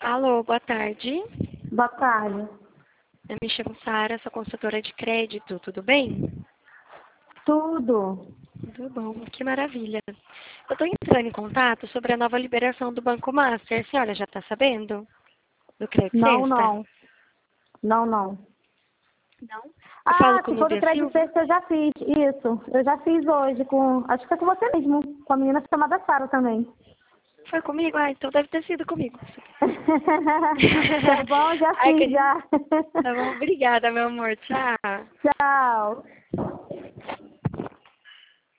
Alô, boa tarde. Boa tarde. Eu me chamo Sara, sou consultora de crédito, tudo bem? Tudo? Tudo bom, que maravilha. Eu estou entrando em contato sobre a nova liberação do Banco Master. A senhora já está sabendo? Do Crédito Não, Sexta? não. Não, não. Não. Eu falo Ah, com se for do Nubia crédito Silva? sexta eu já fiz. Isso. Eu já fiz hoje com. Acho que foi com você mesmo. Com a menina chamada Sara também. Foi comigo? Ah, então deve ter sido comigo. Tá bom, já Ai, fiz, já. tá bom, obrigada, meu amor. Tchau. Tchau.